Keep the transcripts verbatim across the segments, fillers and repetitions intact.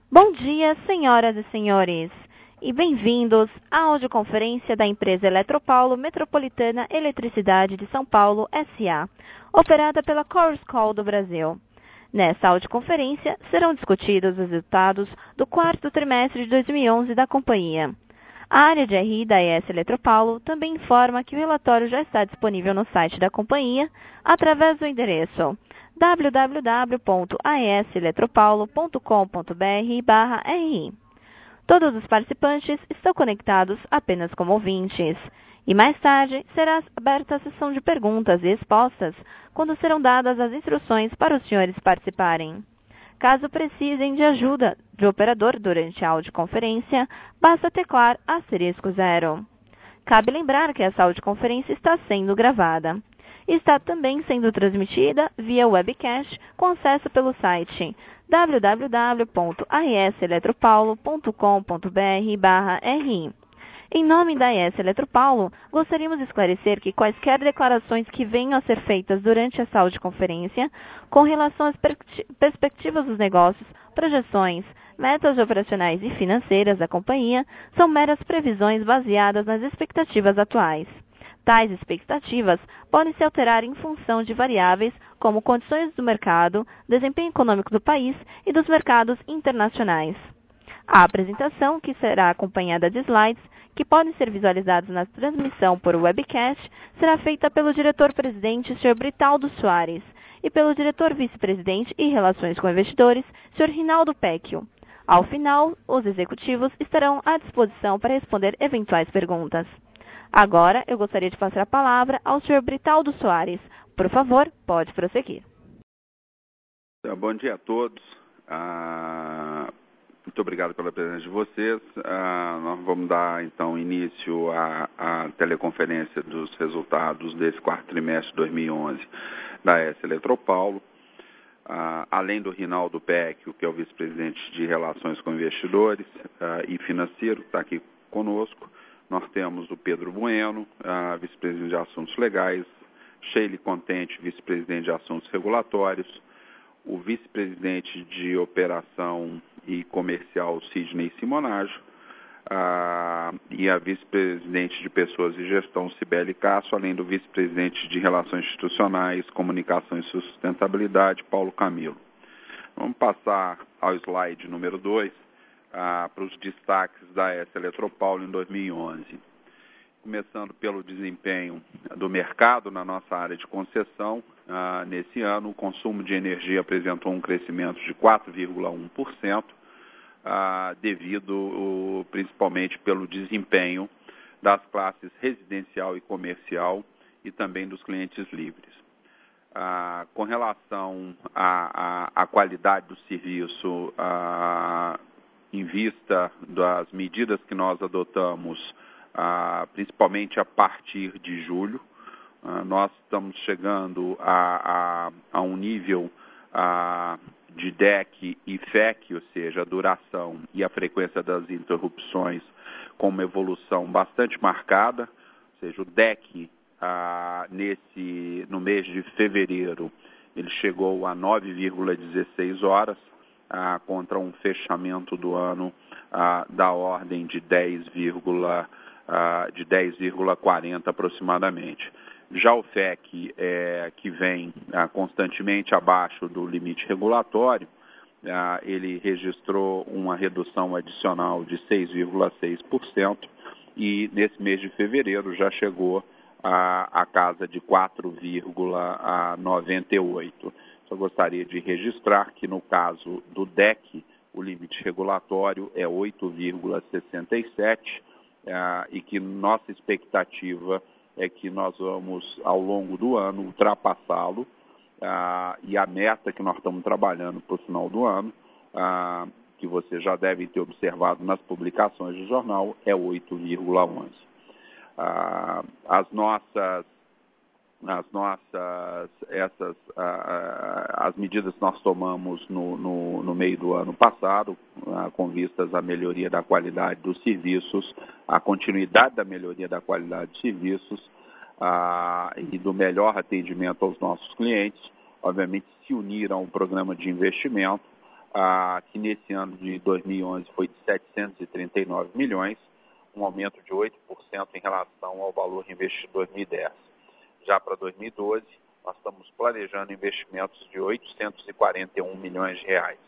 Bom dia, senhoras e senhores, e bem-vindos à audioconferência da empresa Eletropaulo Metropolitana Eletricidade de São Paulo, S A, operada pela Chorus Call do Brasil. Nessa audioconferência serão discutidos os resultados do quarto trimestre de dois mil e onze da companhia. A área de R I da A E S Eletropaulo também informa que o relatório já está disponível no site da companhia através do endereço w w w ponto a e s eletropaulo ponto com ponto b r barra R I. Todos os participantes estão conectados apenas como ouvintes. E mais tarde será aberta a sessão de perguntas e respostas, quando serão dadas as instruções para os senhores participarem. Caso precisem de ajuda de operador durante a audioconferência, basta teclar asterisco zero. Cabe lembrar que essa audioconferência está sendo gravada. Está também sendo transmitida via webcast com acesso pelo site w w w ponto a e s eletropaulo ponto com ponto b r barra R I. Em nome da A E S Eletropaulo, gostaríamos de esclarecer que quaisquer declarações que venham a ser feitas durante essa audioconferência, com relação às perspectivas dos negócios, projeções, metas operacionais e financeiras da companhia, são meras previsões baseadas nas expectativas atuais. Tais expectativas podem se alterar em função de variáveis como condições do mercado, desempenho econômico do país e dos mercados internacionais. A apresentação, que será acompanhada de slides, que podem ser visualizados na transmissão por webcast, será feita pelo diretor-presidente, senhor Britaldo Soares, e pelo diretor vice-presidente e Relações com Investidores, senhor Rinaldo Pecchio. Ao final, os executivos estarão à disposição para responder eventuais perguntas. Agora, eu gostaria de passar a palavra ao senhor Britaldo Soares. Por favor, pode prosseguir. Bom dia a todos. Ah... Muito obrigado pela presença de vocês. Uh, nós vamos dar, então, início à, à teleconferência dos resultados desse quarto trimestre de dois mil e onze da A E S Eletropaulo. Uh, além do Rinaldo Pecchio, que é o vice-presidente de Relações com Investidores uh, e Financeiro, que está aqui conosco, nós temos o Pedro Bueno, uh, vice-presidente de Assuntos Legais, Sheila Contente, vice-presidente de Assuntos Regulatórios, o vice-presidente de Operação e Comercial Sidney Simonaggio, ah, e a vice-presidente de Pessoas e Gestão Cibele Castro, além do vice-presidente de Relações Institucionais, Comunicação e Sustentabilidade, Paulo Camilo. Vamos passar ao slide número dois, ah, para os destaques da A E S Eletropaulo em dois mil e onze. Começando pelo desempenho do mercado na nossa área de concessão, ah, nesse ano o consumo de energia apresentou um crescimento de quatro vírgula um por cento, ah, devido o, principalmente pelo desempenho das classes residencial e comercial e também dos clientes livres. Ah, com relação à, à, à qualidade do serviço, ah, em vista das medidas que nós adotamos, Ah, principalmente a partir de julho, ah, nós estamos chegando a, a, a um nível ah, de D E C e F E C, ou seja, a duração e a frequência das interrupções, com uma evolução bastante marcada, ou seja, o D E C ah, nesse, no mês de fevereiro ele chegou a nove vírgula dezesseis horas, ah, contra um fechamento do ano ah, da ordem de dez vírgula quarenta aproximadamente. Já o F E C, é, que vem ah, constantemente abaixo do limite regulatório, ah, ele registrou uma redução adicional de seis vírgula seis por cento e nesse mês de fevereiro já chegou a, a casa de quatro vírgula noventa e oito. Só gostaria de registrar que no caso do D E C, o limite regulatório é oito vírgula sessenta e sete, Uh, e que nossa expectativa é que nós vamos, ao longo do ano, ultrapassá-lo, uh, e a meta que nós estamos trabalhando para o final do ano, uh, que vocês já devem ter observado nas publicações do jornal, é oito vírgula onze. Uh, as nossas As nossas, essas, as medidas que nós tomamos no, no, no meio do ano passado, com vistas à melhoria da qualidade dos serviços, à continuidade da melhoria da qualidade dos serviços e do melhor atendimento aos nossos clientes, obviamente se uniram ao programa de investimento ah, que nesse ano de dois mil e onze foi de setecentos e trinta e nove milhões, um aumento de oito por cento em relação ao valor investido em dois mil e dez. Já para dois mil e doze, nós estamos planejando investimentos de oitocentos e quarenta e um milhões de reais.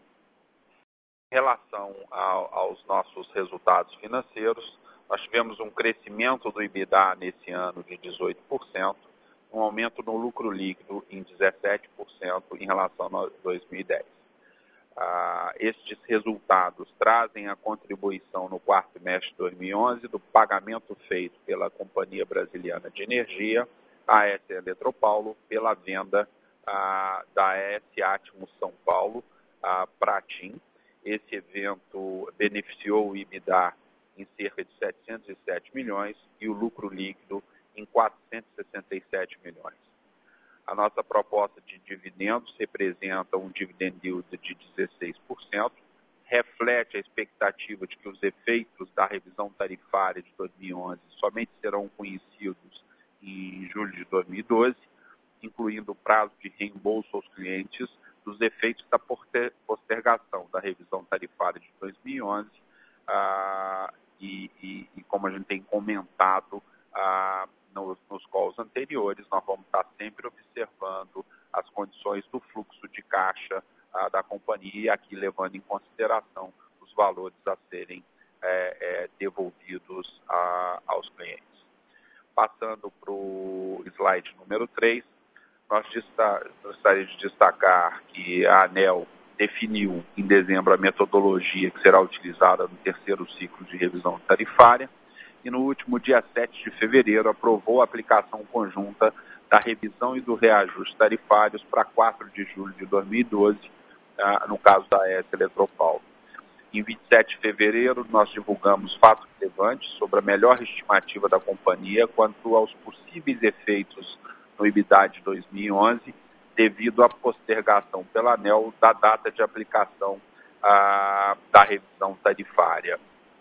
Em relação ao, aos nossos resultados financeiros, nós tivemos um crescimento do EBITDA nesse ano de dezoito por cento, um aumento no lucro líquido em dezessete por cento em relação a dois mil e dez. Ah, estes resultados trazem a contribuição no quarto trimestre de dois mil e onze do pagamento feito pela Companhia Brasiliana de Energia, a AES Eletropaulo, pela venda ah, da AES Atmos São Paulo para a TIM. Esse evento beneficiou o EBITDA em cerca de setecentos e sete milhões e o lucro líquido em quatrocentos e sessenta e sete milhões. A nossa proposta de dividendos representa um dividend yield de dezesseis por cento, reflete a expectativa de que os efeitos da revisão tarifária de dois mil e onze somente serão conhecidos em julho de dois mil e doze, incluindo o prazo de reembolso aos clientes dos efeitos da postergação da revisão tarifária de dois mil e onze ah, e, e, e, como a gente tem comentado ah, nos, nos calls anteriores, nós vamos estar sempre observando as condições do fluxo de caixa ah, da companhia, aqui levando em consideração os valores a serem é, é, devolvidos a, aos clientes. Passando para o slide número três, nós gostaríamos de destacar que a ANEEL definiu em dezembro a metodologia que será utilizada no terceiro ciclo de revisão tarifária e no último dia sete de fevereiro aprovou a aplicação conjunta da revisão e do reajuste tarifários para quatro de julho de dois mil e doze, no caso da AES Eletropaulo. Em vinte e sete de fevereiro, nós divulgamos fatos relevantes sobre a melhor estimativa da companhia quanto aos possíveis efeitos no EBITDA de dois mil e onze, devido à postergação pela ANEEL da data de aplicação ah, da revisão tarifária.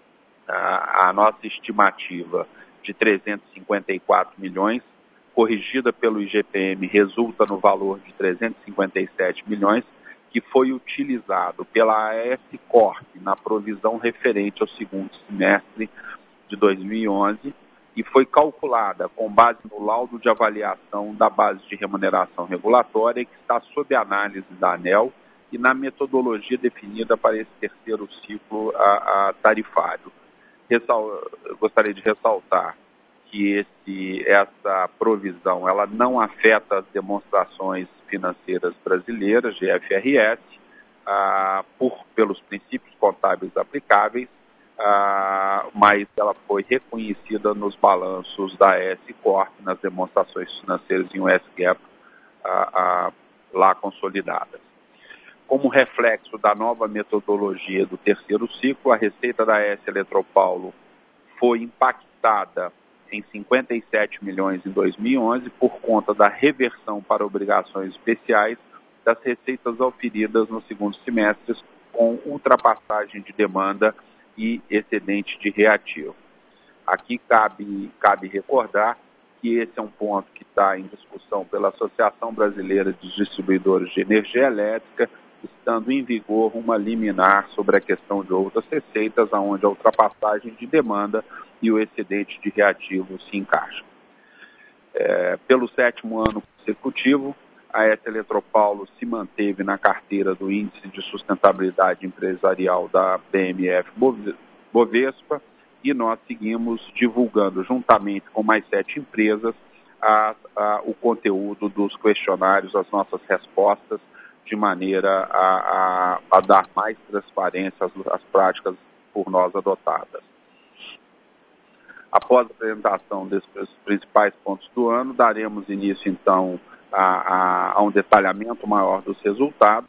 Ah, a nossa estimativa de trezentos e cinquenta e quatro milhões, corrigida pelo I G P M, resulta no valor de trezentos e cinquenta e sete milhões, que foi utilizado pela AES Corp na provisão referente ao segundo semestre de dois mil e onze, e foi calculada com base no laudo de avaliação da base de remuneração regulatória que está sob análise da ANEEL e na metodologia definida para esse terceiro ciclo a, a tarifário. Ressal, eu gostaria de ressaltar que esse, essa provisão ela não afeta as demonstrações financeiras brasileiras, de F R S, ah, por, pelos princípios contábeis aplicáveis, Ah, mas ela foi reconhecida nos balanços da AES Corp, nas demonstrações financeiras em U S GAAP ah, ah, lá consolidadas. Como reflexo da nova metodologia do terceiro ciclo, a receita da AES Eletropaulo foi impactada em cinquenta e sete milhões em dois mil e onze por conta da reversão para obrigações especiais das receitas auferidas no segundo semestre com ultrapassagem de demanda e excedente de reativo. Aqui cabe, cabe recordar que esse é um ponto que está em discussão pela Associação Brasileira de Distribuidores de Energia Elétrica, estando em vigor uma liminar sobre a questão de outras receitas, onde a ultrapassagem de demanda e o excedente de reativo se encaixam. É, pelo sétimo ano consecutivo, a AES Eletropaulo se manteve na carteira do Índice de Sustentabilidade Empresarial da B M F Bovespa e nós seguimos divulgando, juntamente com mais sete empresas, a, a, o conteúdo dos questionários, as nossas respostas, de maneira a, a, a dar mais transparência às, às práticas por nós adotadas. Após a apresentação desses principais pontos do ano, daremos início, então, A, a, a um detalhamento maior dos resultados,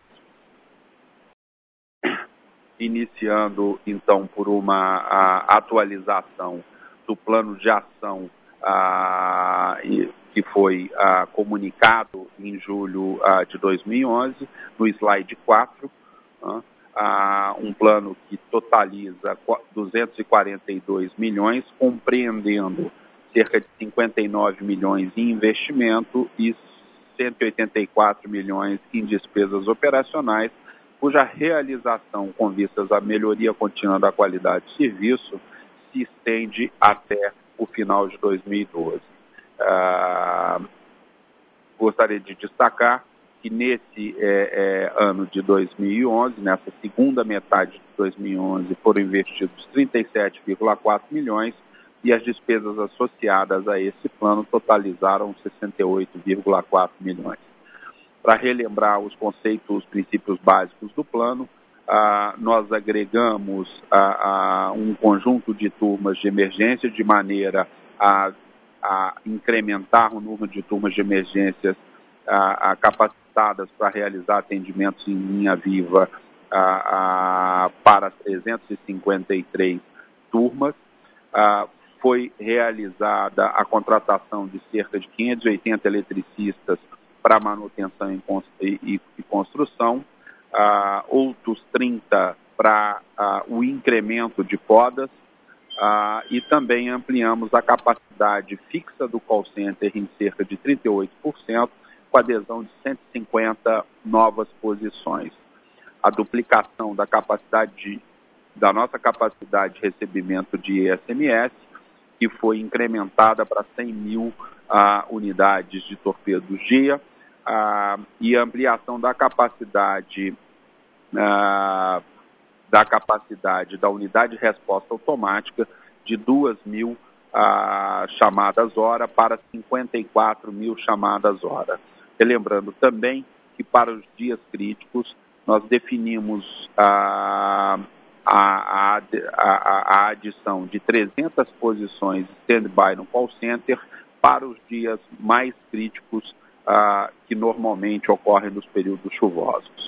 iniciando então por uma a, atualização do plano de ação a, e, que foi a, comunicado em julho a, de dois mil e onze, no slide quatro, a, um plano que totaliza duzentos e quarenta e dois milhões, compreendendo cerca de cinquenta e nove milhões em investimento e cento e oitenta e quatro milhões em despesas operacionais, cuja realização com vistas à melhoria contínua da qualidade de serviço se estende até o final de dois mil e doze. Ah, gostaria de destacar que nesse é, é, ano de dois mil e onze, nessa segunda metade de dois mil e onze, foram investidos trinta e sete vírgula quatro milhões e as despesas associadas a esse plano totalizaram sessenta e oito vírgula quatro milhões. Para relembrar os conceitos, os princípios básicos do plano, ah, nós agregamos ah, ah, um conjunto de turmas de emergência de maneira a, a incrementar o número de turmas de emergências ah, ah, capacitadas para realizar atendimentos em linha viva ah, ah, para trezentas e cinquenta e três turmas. Ah, foi realizada a contratação de cerca de quinhentos e oitenta eletricistas para manutenção e, e, e construção, ah, outros trinta para ah, o incremento de podas, ah, e também ampliamos a capacidade fixa do call center em cerca de trinta e oito por cento, com adesão de cento e cinquenta novas posições. A duplicação da capacidade de, da nossa capacidade de recebimento de I S M S, que foi incrementada para cem mil ah, unidades de torpedos-dia, ah, e ampliação da capacidade, ah, da capacidade da unidade de resposta automática de duas mil ah, chamadas hora para cinquenta e quatro mil chamadas hora. Relembrando também que para os dias críticos nós definimos ah, A, a, a, a adição de trezentas posições stand-by no call center para os dias mais críticos ah, que normalmente ocorrem nos períodos chuvosos.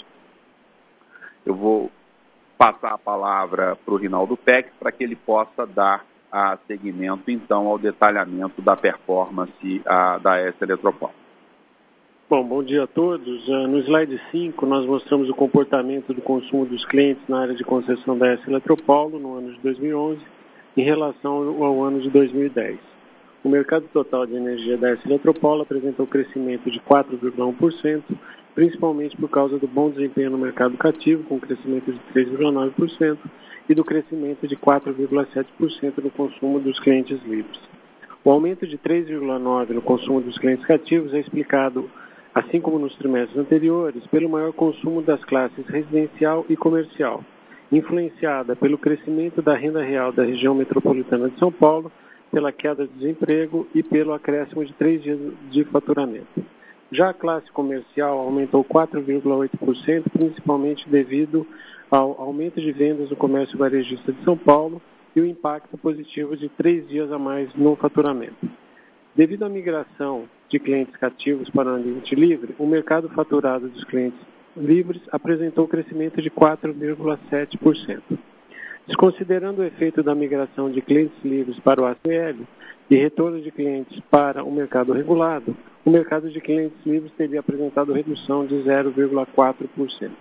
Eu vou passar a palavra para o Rinaldo Peck para que ele possa dar ah, seguimento, então, ao detalhamento da performance ah, da A E S Eletropaulo. Bom, bom dia a todos. No slide cinco, nós mostramos o comportamento do consumo dos clientes na área de concessão da A E S Eletropaulo no ano de dois mil e onze em relação ao ano de dois mil e dez. O mercado total de energia da A E S Eletropaulo apresentou crescimento de quatro vírgula um por cento, principalmente por causa do bom desempenho no mercado cativo, com crescimento de três vírgula nove por cento, e do crescimento de quatro vírgula sete por cento no consumo dos clientes livres. O aumento de três vírgula nove por cento no consumo dos clientes cativos é explicado, assim como nos trimestres anteriores, pelo maior consumo das classes residencial e comercial, influenciada pelo crescimento da renda real da região metropolitana de São Paulo, pela queda de desemprego e pelo acréscimo de três dias de faturamento. Já a classe comercial aumentou quatro vírgula oito por cento, principalmente devido ao aumento de vendas no comércio varejista de São Paulo e o impacto positivo de três dias a mais no faturamento. Devido à migração de clientes cativos para o ambiente livre, o mercado faturado dos clientes livres apresentou crescimento de quatro vírgula sete por cento. Desconsiderando o efeito da migração de clientes livres para o A C L e retorno de clientes para o mercado regulado, o mercado de clientes livres teria apresentado redução de zero vírgula quatro por cento.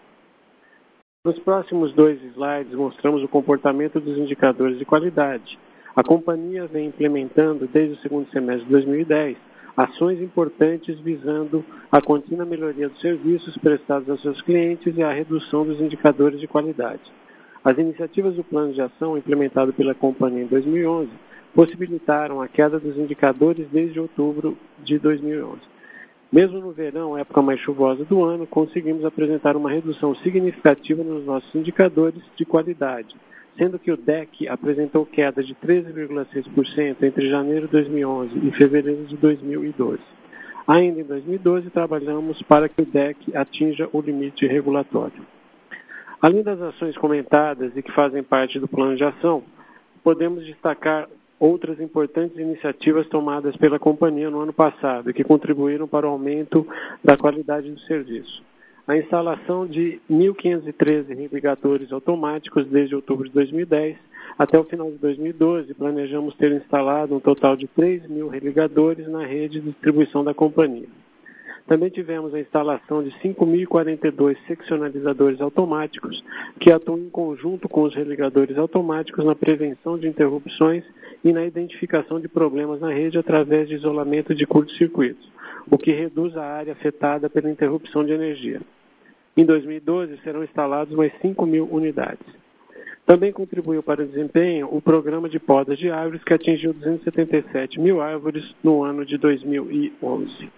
Nos próximos dois slides, mostramos o comportamento dos indicadores de qualidade. A companhia vem implementando, desde o segundo semestre de dois mil e dez, ações importantes visando a contínua melhoria dos serviços prestados aos seus clientes e a redução dos indicadores de qualidade. As iniciativas do plano de ação implementado pela companhia em dois mil e onze possibilitaram a queda dos indicadores desde outubro de dois mil e onze. Mesmo no verão, época mais chuvosa do ano, conseguimos apresentar uma redução significativa nos nossos indicadores de qualidade, sendo que o D E C apresentou queda de treze vírgula seis por cento entre janeiro de dois mil e onze e fevereiro de dois mil e doze. Ainda em dois mil e doze, trabalhamos para que o D E C atinja o limite regulatório. Além das ações comentadas e que fazem parte do plano de ação, podemos destacar outras importantes iniciativas tomadas pela companhia no ano passado e que contribuíram para o aumento da qualidade do serviço. A instalação de mil quinhentos e treze irrigadores automáticos desde outubro de dois mil e dez até o final de dois mil e doze, planejamos ter instalado um total de três mil irrigadores na rede de distribuição da companhia. Também tivemos a instalação de cinco mil e quarenta e dois seccionalizadores automáticos, que atuam em conjunto com os religadores automáticos na prevenção de interrupções e na identificação de problemas na rede através de isolamento de curtos-circuitos, o que reduz a área afetada pela interrupção de energia. Em dois mil e doze, serão instalados mais cinco mil unidades. Também contribuiu para o desempenho o programa de podas de árvores, que atingiu duzentos e setenta e sete mil árvores no ano de dois mil e onze.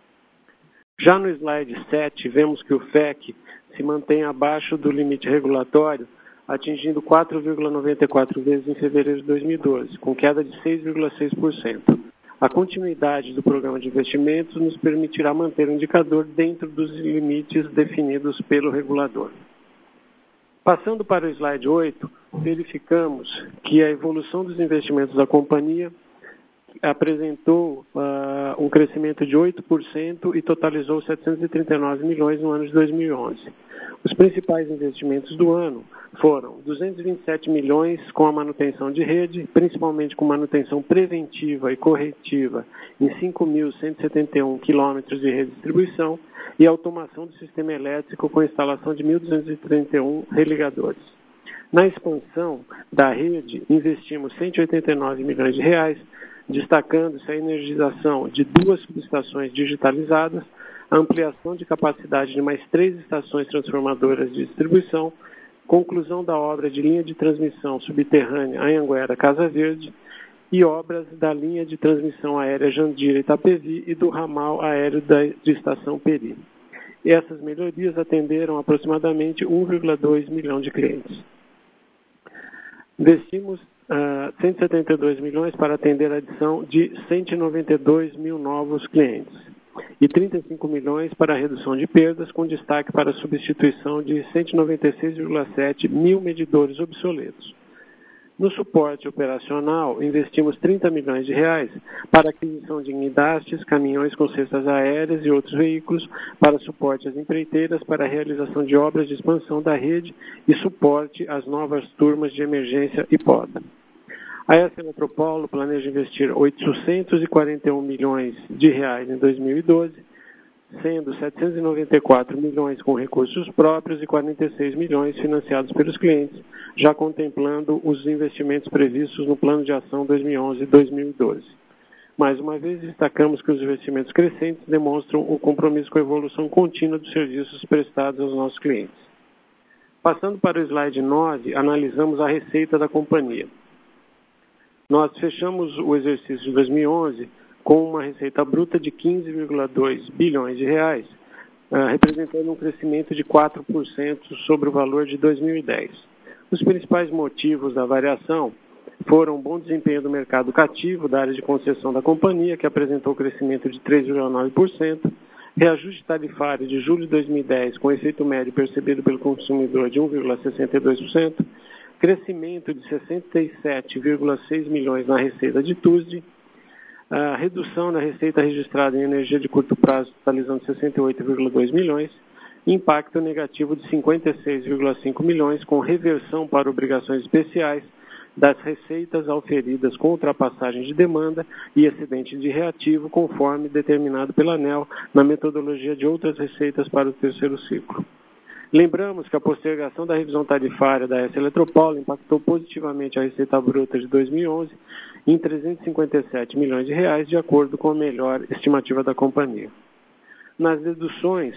Já no slide sete, vemos que o F E C se mantém abaixo do limite regulatório, atingindo quatro vírgula noventa e quatro vezes em fevereiro de dois mil e doze, com queda de seis vírgula seis por cento. A continuidade do programa de investimentos nos permitirá manter o indicador dentro dos limites definidos pelo regulador. Passando para o slide oito, verificamos que a evolução dos investimentos da companhia apresentou uh, um crescimento de oito por cento e totalizou setecentos e trinta e nove milhões no ano de dois mil e onze. Os principais investimentos do ano foram duzentos e vinte e sete milhões com a manutenção de rede, principalmente com manutenção preventiva e corretiva em cinco mil cento e setenta e um quilômetros de rede de distribuição e automação do sistema elétrico com instalação de mil duzentos e trinta e um religadores. Na expansão da rede, investimos cento e oitenta e nove milhões de reais, destacando-se a energização de duas subestações digitalizadas, a ampliação de capacidade de mais três estações transformadoras de distribuição, conclusão da obra de linha de transmissão subterrânea Anhanguera-Casa Verde e obras da linha de transmissão aérea Jandira-Itapevi e do ramal aéreo da, de Estação Peri. Essas melhorias atenderam aproximadamente um vírgula dois milhão de clientes. Investimos uh, cento e setenta e dois milhões para atender a adição de cento e noventa e dois mil novos clientes e trinta e cinco milhões para a redução de perdas, com destaque para a substituição de cento e noventa e seis vírgula sete mil medidores obsoletos. No suporte operacional, investimos trinta milhões de reais para a aquisição de guindastes, caminhões com cestas aéreas e outros veículos para suporte às empreiteiras, para a realização de obras de expansão da rede e suporte às novas turmas de emergência e poda. A S Eletropaulo planeja investir oitocentos e quarenta e um milhões de reais em dois mil e doze, sendo setecentos e noventa e quatro milhões com recursos próprios e quarenta e seis milhões financiados pelos clientes, já contemplando os investimentos previstos no Plano de Ação dois mil e onze e dois mil e doze. Mais uma vez, destacamos que os investimentos crescentes demonstram o compromisso com a evolução contínua dos serviços prestados aos nossos clientes. Passando para o slide nove, analisamos a receita da companhia. Nós fechamos o exercício de dois mil e onze com uma receita bruta de quinze vírgula dois bilhões de reais, uh, representando um crescimento de quatro por cento sobre o valor de dois mil e dez. Os principais motivos da variação foram o bom desempenho do mercado cativo da área de concessão da companhia, que apresentou crescimento de três vírgula nove por cento, reajuste tarifário de julho de dois mil e dez com efeito médio percebido pelo consumidor de um vírgula sessenta e dois por cento, crescimento de sessenta e sete vírgula seis milhões na receita de T U S D, a redução na receita registrada em energia de curto prazo, totalizando sessenta e oito vírgula dois milhões, impacto negativo de cinquenta e seis vírgula cinco milhões, com reversão para obrigações especiais das receitas auferidas com ultrapassagem de demanda e excedente de reativo, conforme determinado pela ANEEL na metodologia de outras receitas para o terceiro ciclo. Lembramos que a postergação da revisão tarifária da S Eletropaulo impactou positivamente a receita bruta de dois mil e onze em trezentos e cinquenta e sete milhões de reais, de acordo com a melhor estimativa da companhia. Nas deduções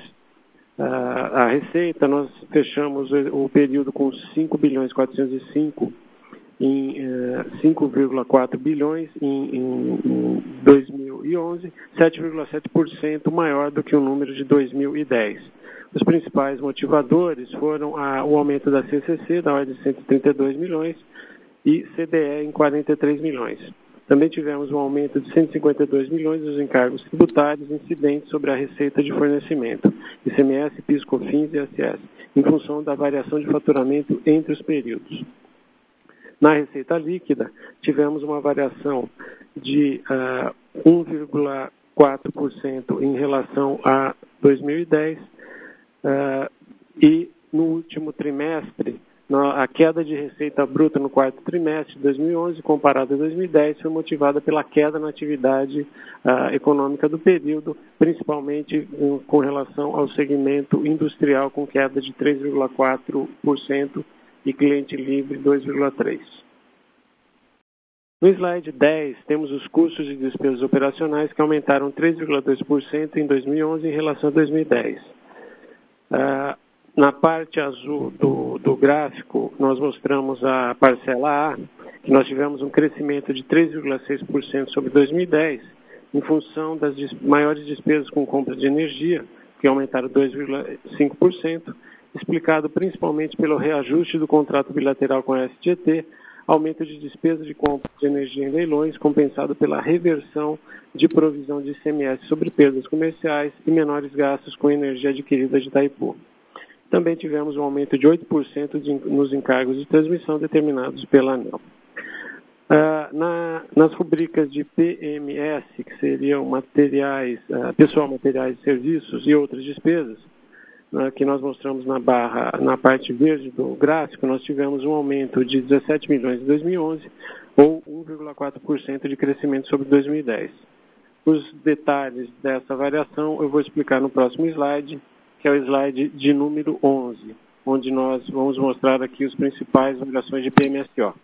à receita, nós fechamos o período com cinco bilhões quatrocentos e cinco em cinco vírgula quatro bilhões em, em, em dois mil e onze, sete vírgula sete por cento maior do que o número de dois mil e dez. Os principais motivadores foram a, o aumento da C C C, da ordem de cento e trinta e dois milhões, e C D E em quarenta e três milhões. Também tivemos um aumento de cento e cinquenta e dois milhões dos encargos tributários incidentes sobre a receita de fornecimento, I C M S, PIS, COFINS e I S S, em função da variação de faturamento entre os períodos. Na receita líquida, tivemos uma variação de uh, um vírgula quatro por cento em relação a dois mil e dez, Uh, e no último trimestre, a queda de receita bruta no quarto trimestre de dois mil e onze, comparado a dois mil e dez, foi motivada pela queda na atividade uh, econômica do período, principalmente um, com relação ao segmento industrial, com queda de três vírgula quatro por cento e cliente livre dois vírgula três por cento. No slide dez, temos os custos e despesas operacionais que aumentaram três vírgula dois por cento em dois mil e onze em relação a dois mil e dez. Uh, Na parte azul do, do gráfico, nós mostramos a parcela A, que nós tivemos um crescimento de três vírgula seis por cento sobre dois mil e dez, em função das des- maiores despesas com compra de energia, que aumentaram dois vírgula cinco por cento, explicado principalmente pelo reajuste do contrato bilateral com a S G T, aumento de despesas de compra de energia em leilões, compensado pela reversão de provisão de I C M S sobre perdas comerciais e menores gastos com energia adquirida de Itaipu. Também tivemos um aumento de oito por cento de, nos encargos de transmissão determinados pela ANEEL. Uh, na, nas rubricas de P M S, que seriam materiais, uh, pessoal, materiais e serviços e outras despesas, uh, que nós mostramos na barra, na parte verde do gráfico, nós tivemos um aumento de dezessete milhões em dois mil e onze, ou um vírgula quatro por cento de crescimento sobre dois mil e dez. Os detalhes dessa variação eu vou explicar no próximo slide, que é o slide de número onze, onde nós vamos mostrar aqui os principais variações de P M S O. O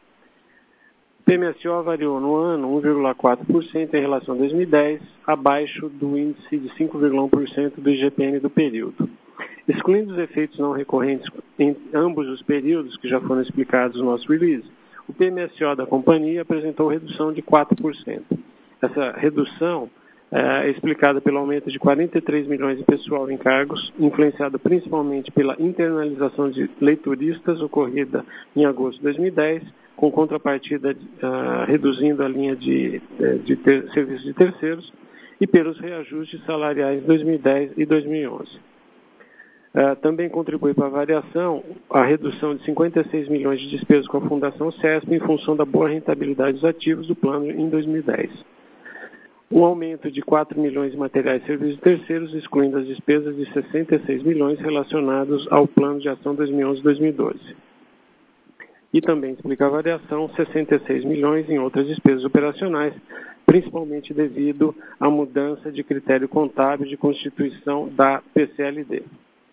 P M S O variou no ano um vírgula quatro por cento em relação a dois mil e dez, abaixo do índice de cinco vírgula um por cento do I G P M do período. Excluindo os efeitos não recorrentes em ambos os períodos, que já foram explicados no nosso release, o P M S O da companhia apresentou redução de quatro por cento. Essa redução é explicada pelo aumento de quarenta e três milhões de pessoal em cargos, influenciado principalmente pela internalização de leituristas ocorrida em agosto de dois mil e dez, com contrapartida uh, reduzindo a linha de, de ter, serviços de terceiros, e pelos reajustes salariais de dois mil e dez e dois mil e onze. Uh, também contribui para a variação a redução de cinquenta e seis milhões de despesas com a Fundação CESP em função da boa rentabilidade dos ativos do plano em dois mil e dez. Um aumento de quatro milhões de materiais e serviços de terceiros, excluindo as despesas de sessenta e seis milhões relacionados ao plano de ação dois mil e onze a dois mil e doze. E também explica a variação, sessenta e seis milhões em outras despesas operacionais, principalmente devido à mudança de critério contábil de constituição da P C L D.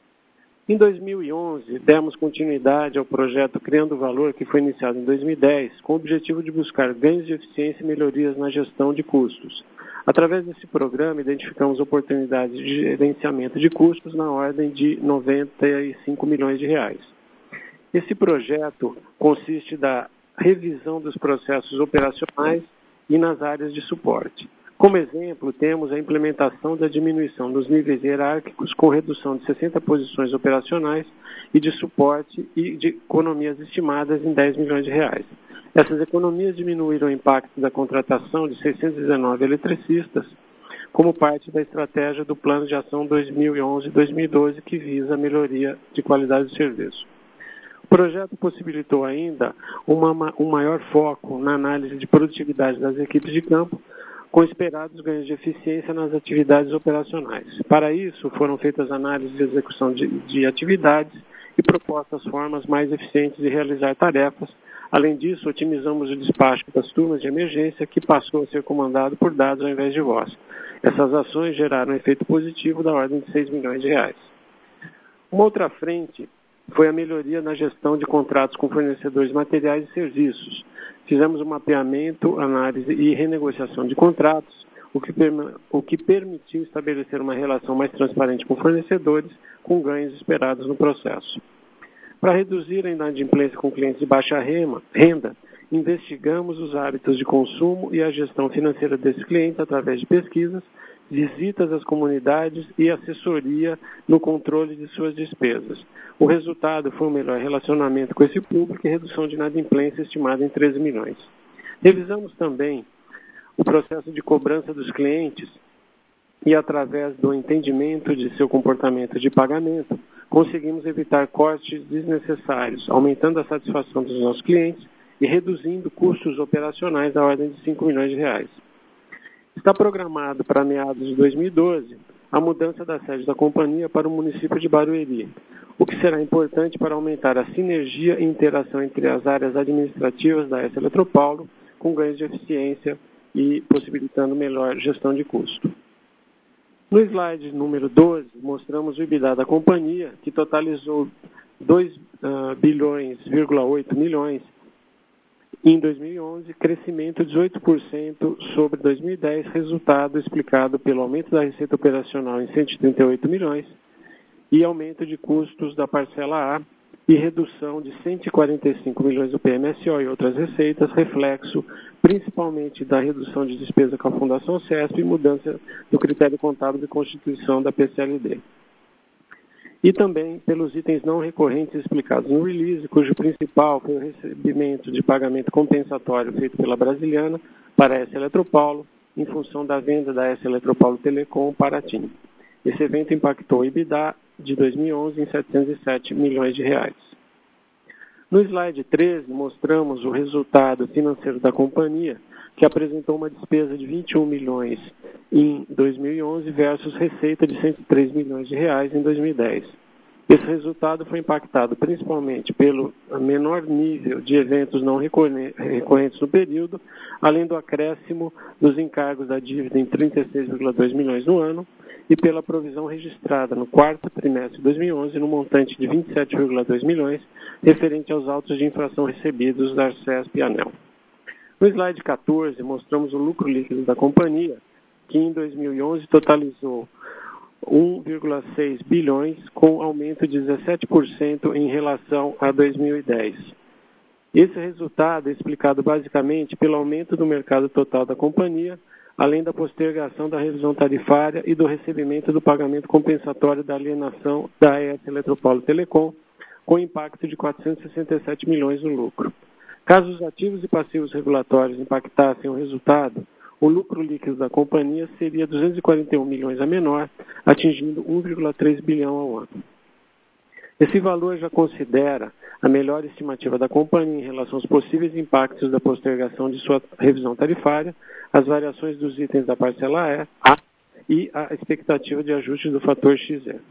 Em dois mil e onze, demos continuidade ao projeto Criando Valor, que foi iniciado em dois mil e dez, com o objetivo de buscar ganhos de eficiência e melhorias na gestão de custos. Através desse programa, identificamos oportunidades de gerenciamento de custos na ordem de noventa e cinco milhões de reais. Esse projeto consiste da revisão dos processos operacionais e nas áreas de suporte. Como exemplo, temos a implementação da diminuição dos níveis hierárquicos com redução de sessenta posições operacionais e de suporte e de economias estimadas em dez milhões de reais. Essas economias diminuíram o impacto da contratação de seiscentos e dezenove eletricistas como parte da estratégia do Plano de Ação dois mil e onze a dois mil e doze, que visa a melhoria de qualidade de serviço. O projeto possibilitou ainda uma, um maior foco na análise de produtividade das equipes de campo, com esperados ganhos de eficiência nas atividades operacionais. Para isso, foram feitas análises de execução de, de atividades e propostas formas mais eficientes de realizar tarefas. Além disso, otimizamos o despacho das turmas de emergência, que passou a ser comandado por dados ao invés de voz. Essas ações geraram um efeito positivo da ordem de seis milhões de reais. Uma outra frente foi a melhoria na gestão de contratos com fornecedores de materiais e serviços. Fizemos um mapeamento, análise e renegociação de contratos, o que, o que permitiu estabelecer uma relação mais transparente com fornecedores, com ganhos esperados no processo. Para reduzir a inadimplência com clientes de baixa renda, investigamos os hábitos de consumo e a gestão financeira desses clientes através de pesquisas, visitas às comunidades e assessoria no controle de suas despesas. O resultado foi um melhor relacionamento com esse público e redução de inadimplência estimada em treze milhões. Revisamos também o processo de cobrança dos clientes e, através do entendimento de seu comportamento de pagamento, conseguimos evitar cortes desnecessários, aumentando a satisfação dos nossos clientes e reduzindo custos operacionais da ordem de cinco milhões de reais. Está programado para meados de dois mil e doze a mudança da sede da companhia para o município de Barueri, o que será importante para aumentar a sinergia e interação entre as áreas administrativas da S Eletropaulo, com ganhos de eficiência e possibilitando melhor gestão de custo. No slide número doze, mostramos o EBITDA da companhia, que totalizou dois bilhões vírgula oito milhões em dois mil e onze, crescimento de dezoito por cento sobre dois mil e dez, resultado explicado pelo aumento da receita operacional em cento e trinta e oito milhões e aumento de custos da parcela A e redução de cento e quarenta e cinco milhões do P M S O e outras receitas, reflexo principalmente da redução de despesa com a Fundação CESP e mudança do critério contábil de constituição da P C L D. E também pelos itens não recorrentes explicados no release, cujo principal foi o recebimento de pagamento compensatório feito pela Brasiliana para a S Eletropaulo, em função da venda da S Eletropaulo Telecom para a TIM. Esse evento impactou o EBITDA de dois mil e onze em setecentos e sete milhões de reais. No slide treze, mostramos o resultado financeiro da companhia, que apresentou uma despesa de vinte e um milhões em dois mil e onze versus receita de cento e três milhões de reais em dois mil e dez. Esse resultado foi impactado principalmente pelo menor nível de eventos não recorrentes no período, além do acréscimo dos encargos da dívida em trinta e seis vírgula dois milhões no ano e pela provisão registrada no quarto trimestre de dois mil e onze no montante de vinte e sete vírgula dois milhões, referente aos autos de infração recebidos da Arcesp e ANEEL. No slide quatorze, mostramos o lucro líquido da companhia, que em dois mil e onze totalizou um vírgula seis bilhões, com aumento de dezessete por cento em relação a dois mil e dez. Esse resultado é explicado basicamente pelo aumento do mercado total da companhia, além da postergação da revisão tarifária e do recebimento do pagamento compensatório da alienação da E S Eletropaulo Telecom, com impacto de quatrocentos e sessenta e sete milhões no lucro. Caso os ativos e passivos regulatórios impactassem o resultado, o lucro líquido da companhia seria duzentos e quarenta e um milhões a menor, atingindo um vírgula três bilhão ao ano. Esse valor já considera a melhor estimativa da companhia em relação aos possíveis impactos da postergação de sua revisão tarifária, as variações dos itens da parcela E, A e a expectativa de ajuste do fator X E.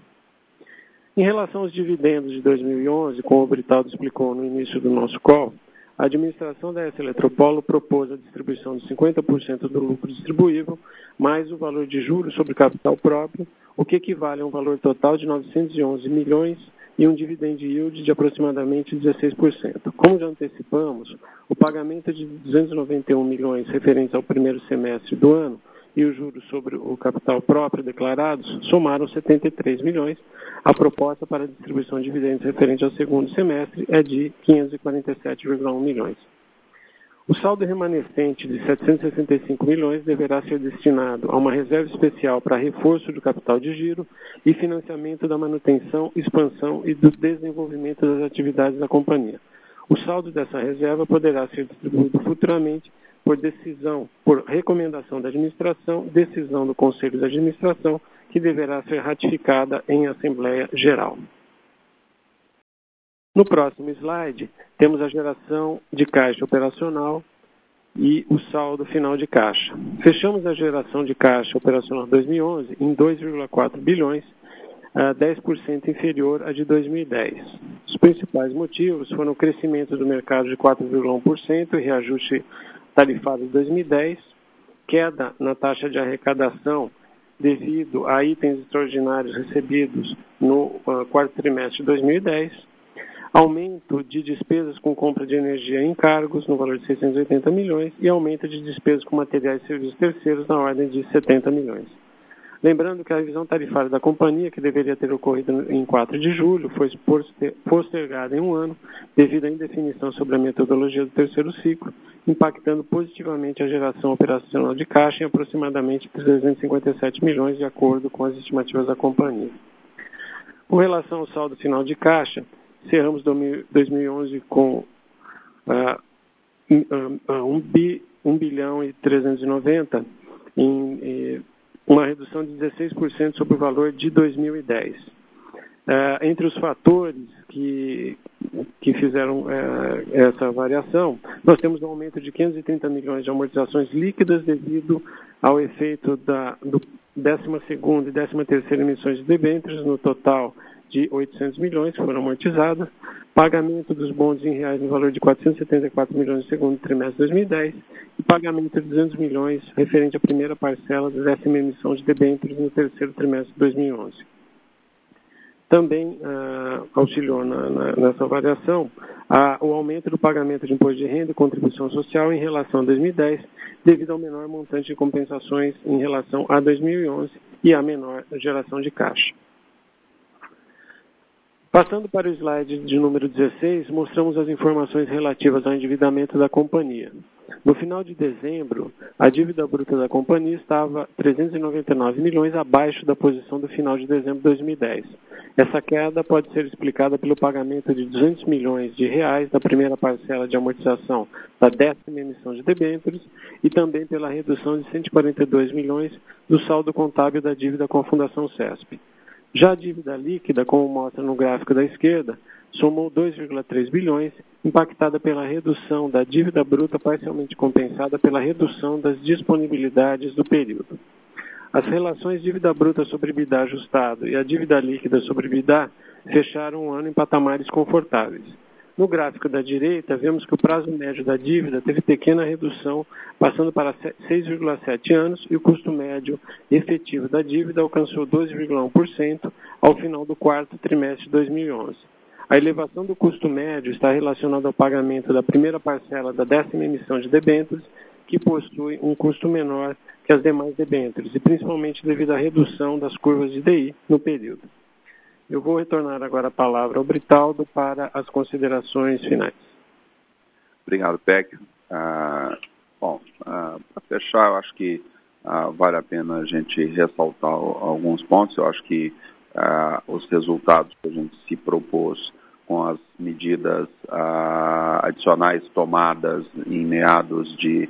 Em relação aos dividendos de dois mil e onze, como o Britaldo explicou no início do nosso call, a administração da S Eletropaulo propôs a distribuição de cinquenta por cento do lucro distribuível, mais o valor de juros sobre capital próprio, o que equivale a um valor total de novecentos e onze milhões e um dividend yield de aproximadamente dezesseis por cento. Como já antecipamos, o pagamento de duzentos e noventa e um milhões referentes ao primeiro semestre do ano e os juros sobre o capital próprio declarados somaram setenta e três milhões. A proposta para a distribuição de dividendos referente ao segundo semestre é de quinhentos e quarenta e sete vírgula um milhões. O saldo remanescente de setecentos e sessenta e cinco milhões deverá ser destinado a uma reserva especial para reforço do capital de giro e financiamento da manutenção, expansão e do desenvolvimento das atividades da companhia. O saldo dessa reserva poderá ser distribuído futuramente por decisão, por recomendação da administração, decisão do Conselho de Administração, que deverá ser ratificada em Assembleia Geral. No próximo slide, temos a geração de caixa operacional e o saldo final de caixa. Fechamos a geração de caixa operacional dois mil e onze em dois vírgula quatro bilhões, dez por cento inferior à de dois mil e dez. Os principais motivos foram o crescimento do mercado de quatro vírgula um por cento e reajuste tarifário de dois mil e dez, queda na taxa de arrecadação devido a itens extraordinários recebidos no uh, quarto trimestre de dois mil e dez, aumento de despesas com compra de energia e encargos no valor de seiscentos e oitenta milhões e aumento de despesas com materiais e serviços terceiros na ordem de setenta milhões. Lembrando que a revisão tarifária da companhia, que deveria ter ocorrido em quatro de julho, foi postergada em um ano devido à indefinição sobre a metodologia do terceiro ciclo, impactando positivamente a geração operacional de caixa em aproximadamente trezentos e cinquenta e sete milhões, de acordo com as estimativas da companhia. Com relação ao saldo final de caixa, encerramos dois mil e onze com uh, um bilhão e trezentos e noventa em... em uma redução de dezesseis por cento sobre o valor de dois mil e dez. Uh, entre os fatores que, que fizeram uh, essa variação, nós temos um aumento de quinhentos e trinta milhões de amortizações líquidas devido ao efeito da do décima segunda e décima terceira emissões de debêntures, no total de oitocentos milhões que foram amortizadas, pagamento dos bondes em reais no valor de quatrocentos e setenta e quatro milhões no segundo trimestre de dois mil e dez e pagamento de duzentos milhões referente à primeira parcela da décima emissão de debêntures no terceiro trimestre de dois mil e onze. Também ah, auxiliou na, na, nessa variação ah, o aumento do pagamento de imposto de renda e contribuição social em relação a dois mil e dez, devido ao menor montante de compensações em relação a dois mil e onze e à menor geração de caixa. Passando para o slide de número dezesseis, mostramos as informações relativas ao endividamento da companhia. No final de dezembro, a dívida bruta da companhia estava trezentos e noventa e nove milhões abaixo da posição do final de dezembro de dois mil e dez. Essa queda pode ser explicada pelo pagamento de duzentos milhões de reais da primeira parcela de amortização da décima emissão de debêntures e também pela redução de cento e quarenta e dois milhões do saldo contábil da dívida com a Fundação CESP. Já a dívida líquida, como mostra no gráfico da esquerda, somou dois vírgula três bilhões, impactada pela redução da dívida bruta parcialmente compensada pela redução das disponibilidades do período. As relações dívida bruta sobre EBITDA ajustado e a dívida líquida sobre EBITDA fecharam o ano em patamares confortáveis. No gráfico da direita, vemos que o prazo médio da dívida teve pequena redução, passando para seis vírgula sete anos, e o custo médio efetivo da dívida alcançou doze vírgula um por cento ao final do quarto trimestre de dois mil e onze. A elevação do custo médio está relacionada ao pagamento da primeira parcela da décima emissão de debêntures, que possui um custo menor que as demais debêntures, e principalmente devido à redução das curvas de D I no período. Eu vou retornar agora a palavra ao Britaldo para as considerações finais. Obrigado, Peck. Ah, bom, ah, para fechar, eu acho que ah, vale a pena a gente ressaltar alguns pontos. Eu acho que ah, os resultados que a gente se propôs com as medidas ah, adicionais tomadas em meados de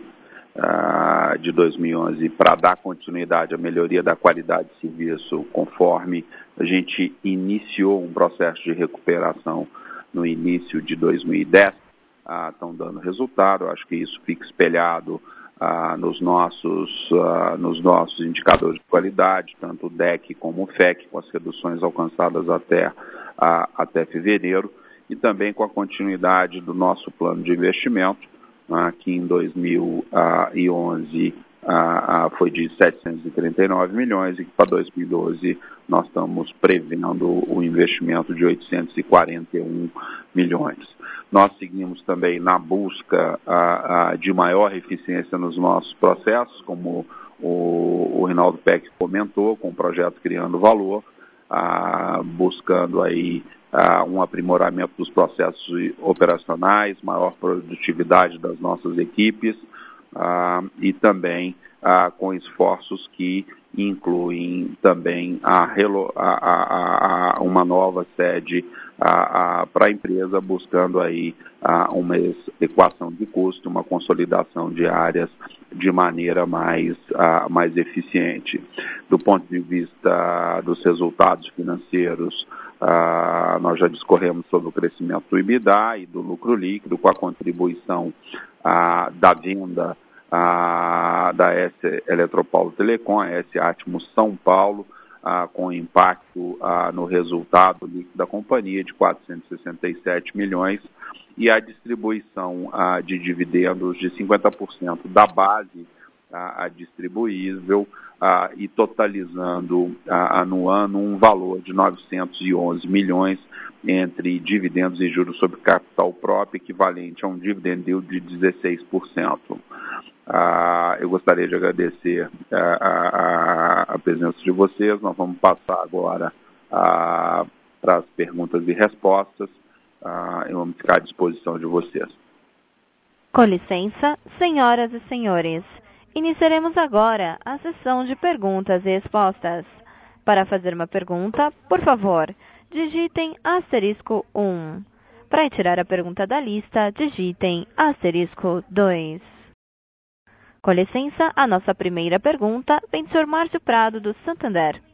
Uh, de dois mil e onze para dar continuidade à melhoria da qualidade de serviço, conforme a gente iniciou um processo de recuperação no início de dois mil e dez, estão uh, dando resultado. Eu acho que isso fica espelhado uh, nos, nossos, uh, nos nossos indicadores de qualidade, tanto o D E C como o F E C, com as reduções alcançadas até, uh, até fevereiro, e também com a continuidade do nosso plano de investimento, que em dois mil e onze foi de setecentos e trinta e nove milhões e que para dois mil e doze nós estamos prevendo o investimento de oitocentos e quarenta e um milhões. Nós seguimos também na busca de maior eficiência nos nossos processos, como o Rinaldo Peck comentou, com o projeto Criando Valor, buscando aí Uh, um aprimoramento dos processos operacionais, maior produtividade das nossas equipes uh, e também uh, com esforços que incluem também a, a, a, uma nova sede para a empresa, buscando aí uh, uma equação de custo, uma consolidação de áreas de maneira mais, uh, mais eficiente. Do ponto de vista dos resultados financeiros, Uh, nós já discorremos sobre o crescimento do EBITDA e do lucro líquido, com a contribuição uh, da venda uh, da S Eletropaulo Telecom, a S Atmos São Paulo, uh, com impacto uh, no resultado líquido da companhia de quatrocentos e sessenta e sete milhões, e a distribuição uh, de dividendos de cinquenta por cento da base uh, distribuível, Uh, e totalizando uh, no ano um valor de novecentos e onze milhões entre dividendos e juros sobre capital próprio, equivalente a um dividend yield de dezesseis por cento. Uh, eu gostaria de agradecer uh, a, a presença de vocês. Nós vamos passar agora uh, para as perguntas e respostas. Uh, e vamos ficar à disposição de vocês. Com licença, senhoras e senhores. Iniciaremos agora a sessão de perguntas e respostas. Para fazer uma pergunta, por favor, digitem asterisco um. Para retirar a pergunta da lista, digitem asterisco dois. Com licença, a nossa primeira pergunta vem do senhor Márcio Prado, do Santander.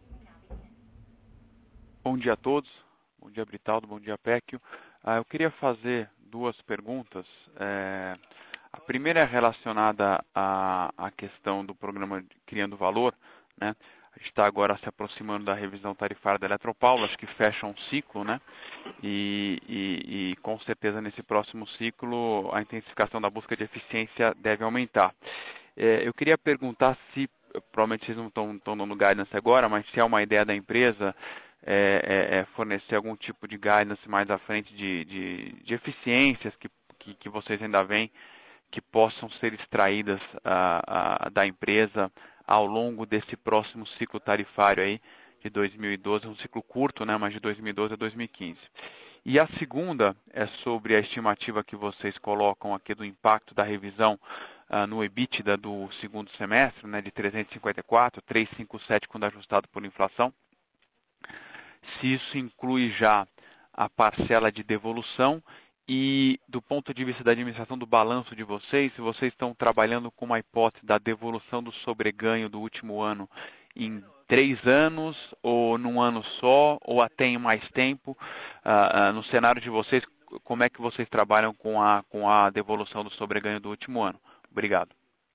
Bom dia a todos. Bom dia, Britaldo. Bom dia, Péquio. Ah, eu queria fazer duas perguntas. É... A primeira é relacionada à, à questão do programa Criando Valor, né? A gente está agora se aproximando da revisão tarifária da Eletropaulo, acho que fecha um ciclo, né? E, e, e com certeza nesse próximo ciclo a intensificação da busca de eficiência deve aumentar. É, eu queria perguntar se, provavelmente vocês não estão dando guidance agora, mas se é uma ideia da empresa é, é, é fornecer algum tipo de guidance mais à frente de, de, de eficiências que, que, que vocês ainda veem que possam ser extraídas uh, uh, da empresa ao longo desse próximo ciclo tarifário aí, de dois mil e doze, um ciclo curto, né, mas de dois mil e doze a dois mil e quinze. E a segunda é sobre a estimativa que vocês colocam aqui do impacto da revisão uh, no EBITDA do segundo semestre, né, de trezentos e cinquenta e quatro, trezentos e cinquenta e sete quando ajustado por inflação. Se isso inclui já a parcela de devolução e, do ponto de vista da administração do balanço de vocês, se vocês estão trabalhando com uma hipótese da devolução do sobreganho do último ano em três anos, ou num ano só, ou até em mais tempo, uh, uh, no cenário de vocês, como é que vocês trabalham com a, com a devolução do sobreganho do último ano? Obrigado.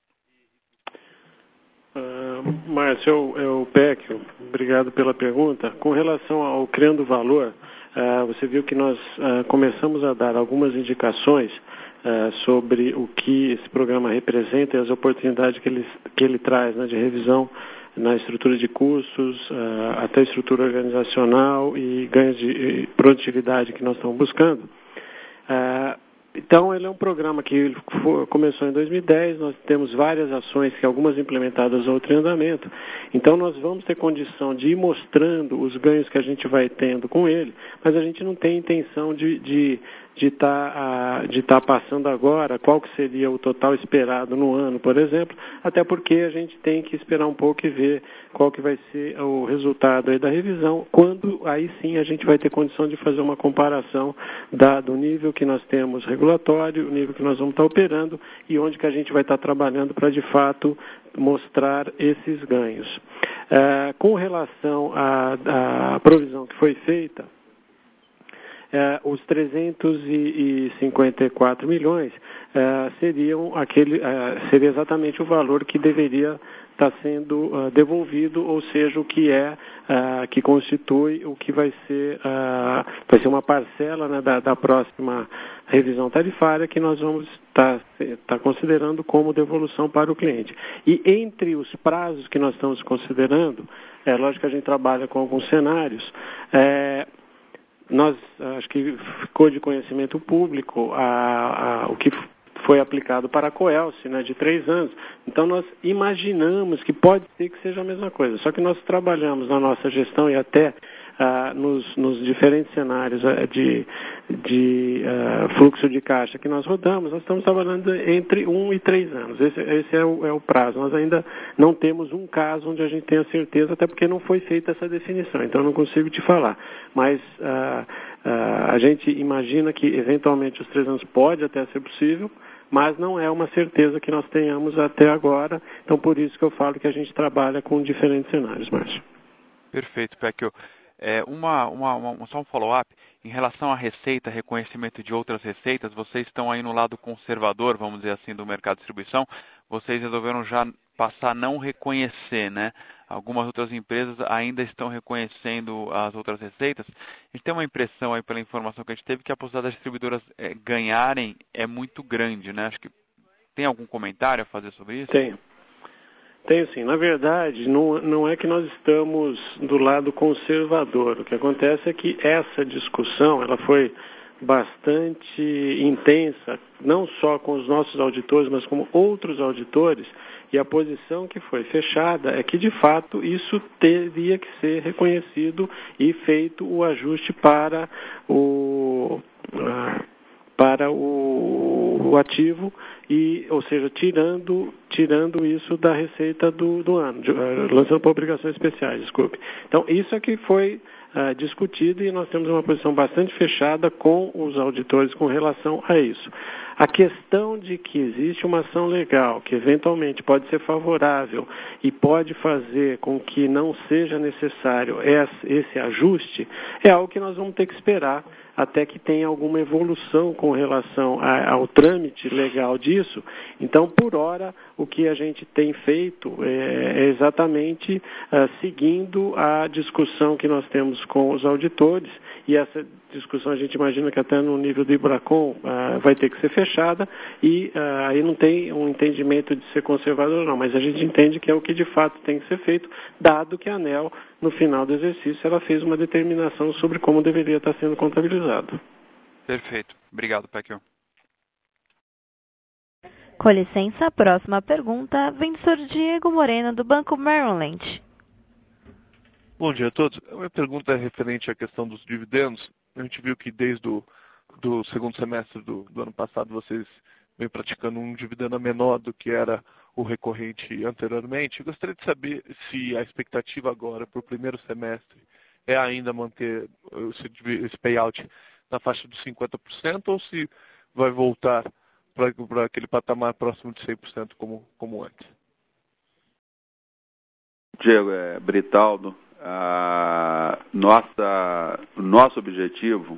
Uh, Márcio, é o Péquio, obrigado pela pergunta. Com relação ao Criando Valor, uh, você viu que nós uh, começamos a dar algumas indicações uh, sobre o que esse programa representa e as oportunidades que ele, que ele traz, né, de revisão na estrutura de custos, uh, até a estrutura organizacional e ganhos de produtividade que nós estamos buscando. Uh, Então, ele é um programa que foi, começou em dois mil e dez, nós temos várias ações, que algumas implementadas, outras em andamento. Então, nós vamos ter condição de ir mostrando os ganhos que a gente vai tendo com ele, mas a gente não tem intenção de de de estar de tá passando agora qual que seria o total esperado no ano, por exemplo, até porque a gente tem que esperar um pouco e ver qual que vai ser o resultado aí da revisão, quando aí sim a gente vai ter condição de fazer uma comparação da, do nível que nós temos regulatório, o nível que nós vamos estar operando e onde que a gente vai estar trabalhando para, de fato, mostrar esses ganhos. É, com relação à, à provisão que foi feita, é, os trezentos e cinquenta e quatro milhões é, seriam aquele, é, seria exatamente o valor que deveria estar sendo uh, devolvido, ou seja, o que é, uh, que constitui o que vai ser, uh, vai ser uma parcela, né, da, da próxima revisão tarifária que nós vamos estar tá, tá considerando como devolução para o cliente. E entre os prazos que nós estamos considerando, é lógico que a gente trabalha com alguns cenários, é, nós, acho que ficou de conhecimento público a, a, o que foi aplicado para a Coelce, né, de três anos. Então, nós imaginamos que pode ser que seja a mesma coisa. Só que nós trabalhamos na nossa gestão e até ah, nos, nos diferentes cenários ah, de, de ah, fluxo de caixa que nós rodamos, nós estamos trabalhando entre um e três anos. Esse, esse é, o, é o prazo. Nós ainda não temos um caso onde a gente tenha certeza, até porque não foi feita essa definição. Então, eu não consigo te falar. Mas ah, ah, a gente imagina que, eventualmente, os três anos pode até ser possível, mas não é uma certeza que nós tenhamos até agora. Então, por isso que eu falo que a gente trabalha com diferentes cenários, Márcio. Perfeito, Péquio. É, uma, uma, uma, só um follow-up. Em relação à receita, reconhecimento de outras receitas, vocês estão aí no lado conservador, vamos dizer assim, do mercado de distribuição. Vocês resolveram já passar a não reconhecer, né? Algumas outras empresas ainda estão reconhecendo as outras receitas. A gente tem uma impressão aí, pela informação que a gente teve, que a possibilidade das distribuidoras é, ganharem é muito grande, né? Acho que tem algum comentário a fazer sobre isso? Tenho. Tenho sim. Na verdade, não, não é que nós estamos do lado conservador. O que acontece é que essa discussão, ela foi bastante intensa, não só com os nossos auditores, mas com outros auditores, e a posição que foi fechada é que, de fato, isso teria que ser reconhecido e feito o ajuste para o... Uh, para o, o ativo, e, ou seja, tirando, tirando isso da receita do, do ano, de, uh, lançando para obrigações especiais, desculpe. Então, isso é que foi uh, discutido e nós temos uma posição bastante fechada com os auditores com relação a isso. A questão de que existe uma ação legal que eventualmente pode ser favorável e pode fazer com que não seja necessário esse, esse ajuste é algo que nós vamos ter que esperar até que tenha alguma evolução com relação a, ao trâmite legal disso. Então, por hora, o que a gente tem feito é, é exatamente uh, seguindo a discussão que nós temos com os auditores, e essa discussão a gente imagina que até no nível do IBRACON uh, vai ter que ser fechada, e uh, aí não tem um entendimento de ser conservador não, mas a gente entende que é o que de fato tem que ser feito, dado que a ANEEL, no final do exercício, ela fez uma determinação sobre como deveria estar sendo contabilizado. Perfeito. Obrigado, Péquio. Com licença, a próxima pergunta vem do senhor Diego Moreno, do Banco Merrill Lynch. Bom dia a todos. A minha pergunta é referente à questão dos dividendos. A gente viu que desde o do segundo semestre do, do ano passado vocês vêm praticando um dividendo menor do que era o recorrente anteriormente. Eu gostaria de saber se a expectativa agora para o primeiro semestre é ainda manter esse, esse payout na faixa dos cinquenta por cento ou se vai voltar para aquele patamar próximo de cem por cento como, como antes. Diego, é, Britaldo, a nossa, nosso objetivo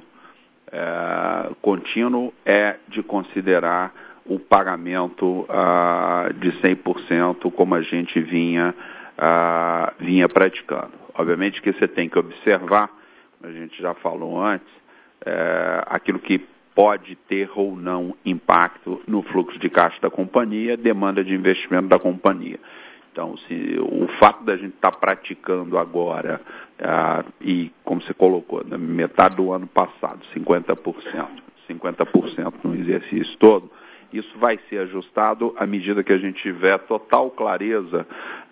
é, contínuo é de considerar o pagamento ah, de cem por cento como a gente vinha, ah, vinha praticando. Obviamente que você tem que observar, a gente já falou antes, é, aquilo que pode ter ou não impacto no fluxo de caixa da companhia, demanda de investimento da companhia. Então, se, o fato da gente estar tá praticando agora, ah, e como você colocou, na metade do ano passado, cinquenta por cento, cinquenta por cento no exercício todo, isso vai ser ajustado à medida que a gente tiver total clareza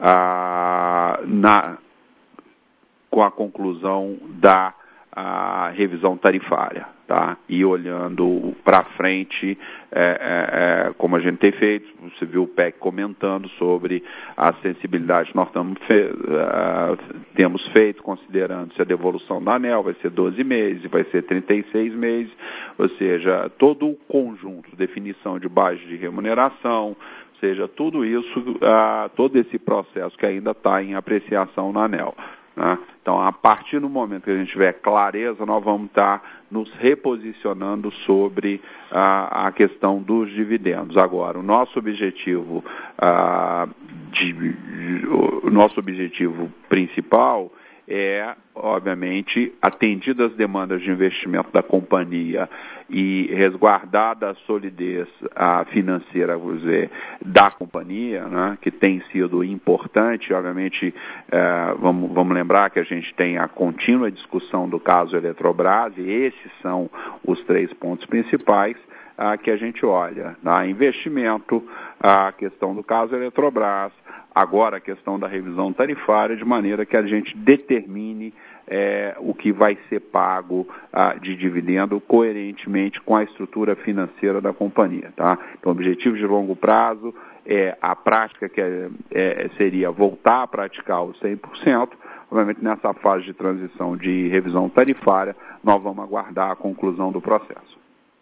ah, na, com a conclusão da a revisão tarifária, tá? E olhando para frente, é, é, é, como a gente tem feito, você viu o P E C comentando sobre a sensibilidade que nós estamos fe uh, temos feito, considerando se a devolução da ANEEL vai ser doze meses, vai ser trinta e seis meses, ou seja, todo o conjunto, definição de base de remuneração, ou seja, tudo isso, uh, todo esse processo que ainda está em apreciação na ANEEL. Né? Então, a partir do momento que a gente tiver clareza, nós vamos estar nos reposicionando sobre ah, a questão dos dividendos. Agora, o nosso objetivo, ah, de, o nosso objetivo principal é, obviamente, atendidas as demandas de investimento da companhia e resguardada a solidez a financeira, vamos dizer, da companhia, né, que tem sido importante. Obviamente, eh, vamos, vamos lembrar que a gente tem a contínua discussão do caso Eletrobras, e esses são os três pontos principais ah, que a gente olha. Né? Investimento, a questão do caso Eletrobras, agora a questão da revisão tarifária, de maneira que a gente determine é, o que vai ser pago ah, de dividendo coerentemente com a estrutura financeira da companhia. Tá? Então, objetivo de longo prazo é a prática que é, é, seria voltar a praticar os cem por cento. Obviamente, nessa fase de transição de revisão tarifária, nós vamos aguardar a conclusão do processo.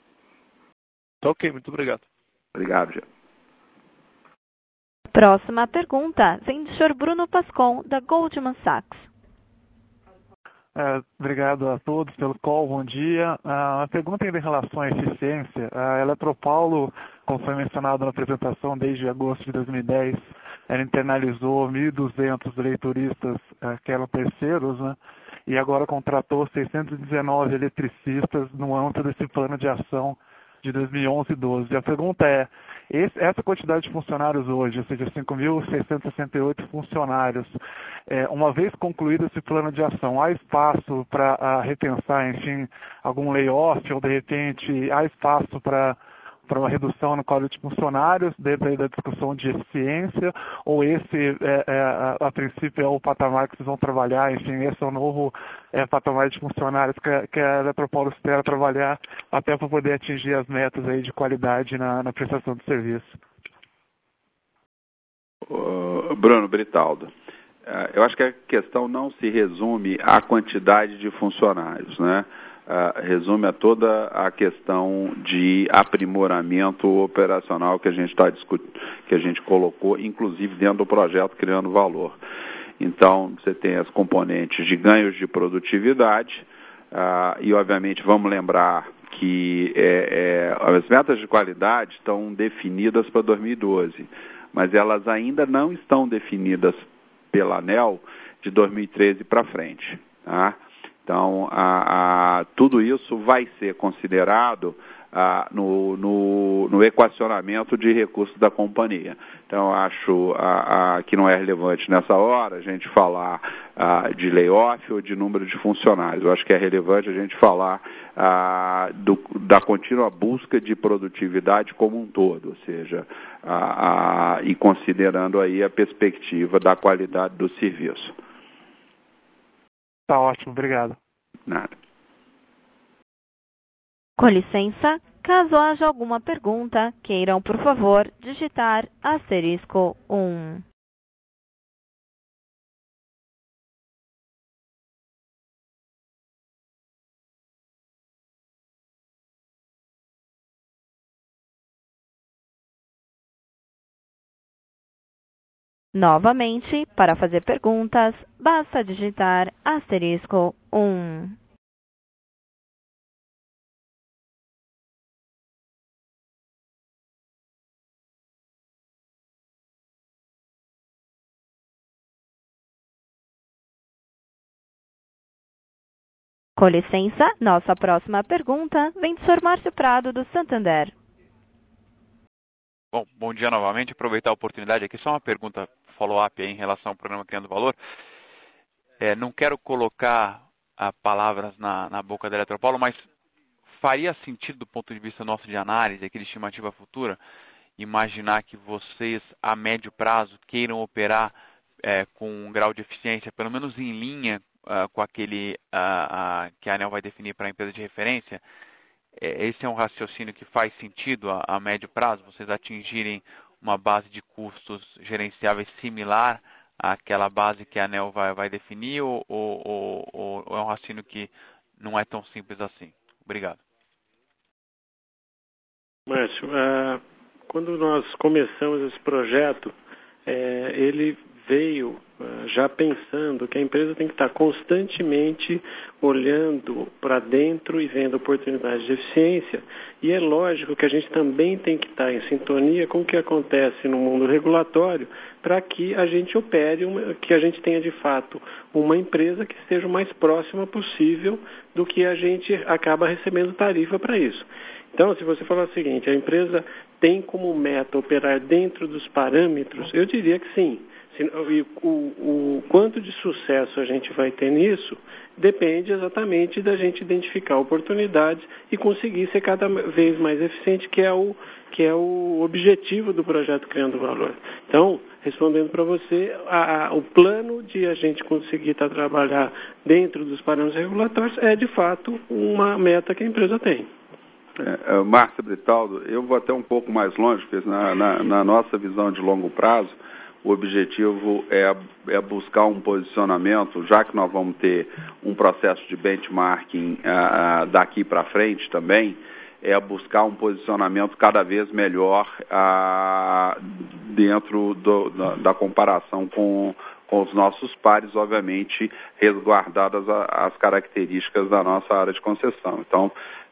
Tá ok, muito obrigado. Obrigado, Gê. Próxima pergunta vem do senhor Bruno Pascon, da Goldman Sachs. É, obrigado a todos pelo call, bom dia. A pergunta em relação à eficiência. A Eletropaulo, como foi mencionado na apresentação, desde agosto de dois mil e dez, ela internalizou mil e duzentos leitoristas que eram terceiros, né? E agora contratou seiscentos e dezenove eletricistas no âmbito desse plano de ação de dois mil e onze e doze. A pergunta é, esse, essa quantidade de funcionários hoje, ou seja, cinco mil seiscentos e sessenta e oito funcionários, é, uma vez concluído esse plano de ação, há espaço para repensar, enfim, algum layoff ou, de repente, há espaço para para uma redução no quadro de funcionários, dentro da discussão de eficiência, ou esse, é, é, a, a princípio, é o patamar que vocês vão trabalhar, enfim, esse é o novo é, patamar de funcionários que, que a Eletropaulo espera trabalhar até para poder atingir as metas aí de qualidade na, na prestação de serviço. Uh, Bruno Britaldo, uh, eu acho que a questão não se resume à quantidade de funcionários, né? Uh, resume a toda a questão de aprimoramento operacional que a gente está discutindo, que a gente colocou, inclusive dentro do projeto Criando Valor. Então, você tem as componentes de ganhos de produtividade uh, e, obviamente, vamos lembrar que é, é, as metas de qualidade estão definidas para dois mil e doze, mas elas ainda não estão definidas pela ANEEL de dois mil e treze para frente, tá? Então, a, a, tudo isso vai ser considerado a, no, no, no equacionamento de recursos da companhia. Então, eu acho a, a, que não é relevante nessa hora a gente falar a, de layoff ou de número de funcionários. Eu acho que é relevante a gente falar a, do, da contínua busca de produtividade como um todo, ou seja, a, a, e considerando aí a perspectiva da qualidade do serviço. Tá ótimo, obrigado. Nada. Com licença, caso haja alguma pergunta, queiram, por favor, digitar asterisco um. Novamente, para fazer perguntas, basta digitar asterisco um. Com licença, nossa próxima pergunta vem do senhor Márcio Prado, do Santander. Bom, bom dia novamente. Aproveitar a oportunidade aqui, só uma pergunta follow-up em relação ao programa Criando Valor. É, não quero colocar ah, palavras na, na boca da Eletropaulo, mas faria sentido do ponto de vista nosso de análise, aqui de estimativa futura, imaginar que vocês, a médio prazo, queiram operar é, com um grau de eficiência, pelo menos em linha uh, com aquele uh, uh, que a ANEEL vai definir para a empresa de referência? É, esse é um raciocínio que faz sentido a, a médio prazo, vocês atingirem uma base de custos gerenciáveis similar àquela base que a ANEEL vai, vai definir, ou, ou, ou, ou é um raciocínio que não é tão simples assim? Obrigado. Márcio, ah, quando nós começamos esse projeto, é, ele veio ah, já pensando que a empresa tem que estar constantemente olhando para dentro e vendo oportunidades de eficiência, e é lógico que a gente também tem que estar em sintonia com o que acontece no mundo regulatório para que a gente opere, uma, que a gente tenha de fato uma empresa que esteja o mais próxima possível do que a gente acaba recebendo tarifa para isso. Então, se você falar o seguinte, a empresa tem como meta operar dentro dos parâmetros, eu diria que sim. E o, o quanto de sucesso a gente vai ter nisso depende exatamente da gente identificar oportunidades e conseguir ser cada vez mais eficiente, que é o, que é o objetivo do projeto Criando Valor. Então, respondendo para você, a, a, o plano de a gente conseguir tá, trabalhar dentro dos parâmetros regulatórios é, de fato, uma meta que a empresa tem. É, Márcio Britaldo, eu vou até um pouco mais longe, porque na, na, na nossa visão de longo prazo, o objetivo é, é buscar um posicionamento, já que nós vamos ter um processo de benchmarking uh, daqui para frente também, é buscar um posicionamento cada vez melhor uh, dentro do, da, da comparação com, com os nossos pares, obviamente resguardadas a, as características da nossa área de concessão. Então,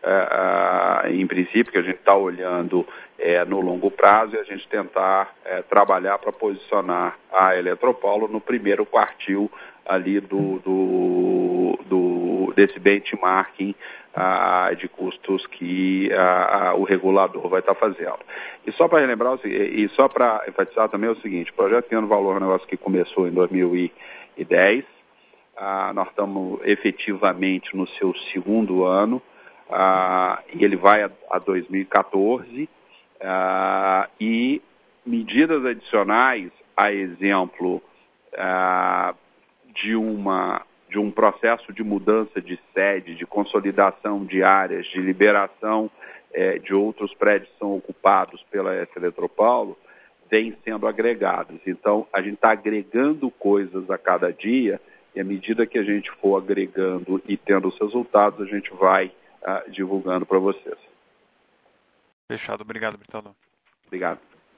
É, é, em princípio, que a gente está olhando é, no longo prazo e a gente tentar é, trabalhar para posicionar a Eletropaulo no primeiro quartil ali do, do, do, desse benchmarking ah, de custos que ah, o regulador vai estar tá fazendo. E só para relembrar, e só para enfatizar também o seguinte, o projeto Criando Valor é um negócio que começou em dois mil e dez, ah, nós estamos efetivamente no seu segundo ano, Ah, e ele vai a, a dois mil e quatorze, ah, e medidas adicionais, a exemplo ah, de, uma, de um processo de mudança de sede, de consolidação de áreas, de liberação eh, de outros prédios que são ocupados pela S. Eletropaulo, vêm sendo agregados. Então, a gente está agregando coisas a cada dia, e à medida que a gente for agregando e tendo os resultados, a gente vai Uh, divulgando para vocês. Fechado. Obrigado, Britaldo. Obrigado.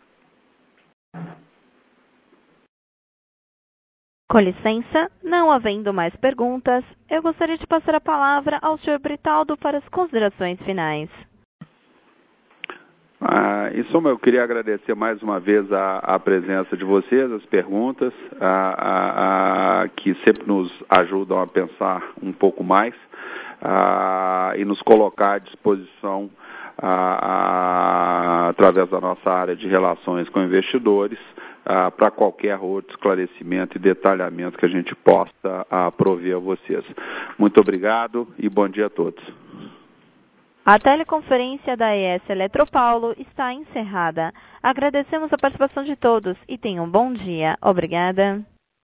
Com licença, não havendo mais perguntas, eu gostaria de passar a palavra ao senhor Britaldo para as considerações finais. Ah, em suma, eu queria agradecer mais uma vez a, a presença de vocês, as perguntas, a, a, a, que sempre nos ajudam a pensar um pouco mais a, e nos colocar à disposição a, a, através da nossa área de relações com investidores para qualquer outro esclarecimento e detalhamento que a gente possa a, prover a vocês. Muito obrigado e bom dia a todos. A teleconferência da E S Eletropaulo está encerrada. Agradecemos a participação de todos e tenham um bom dia. Obrigada.